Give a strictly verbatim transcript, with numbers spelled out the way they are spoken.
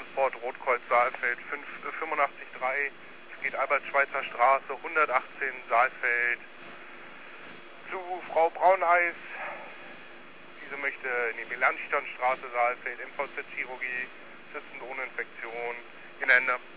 Transport Rotkreuz Saalfeld fünfundachtzig drei. Es geht Albert-Schweitzer Straße hundertachtzehn Saalfeld zu Frau Brauneis. Diese möchte in die Melanchthonstraße Saalfeld, M V Z-Chirurgie, Sitzend ohne Infektion, Gelände.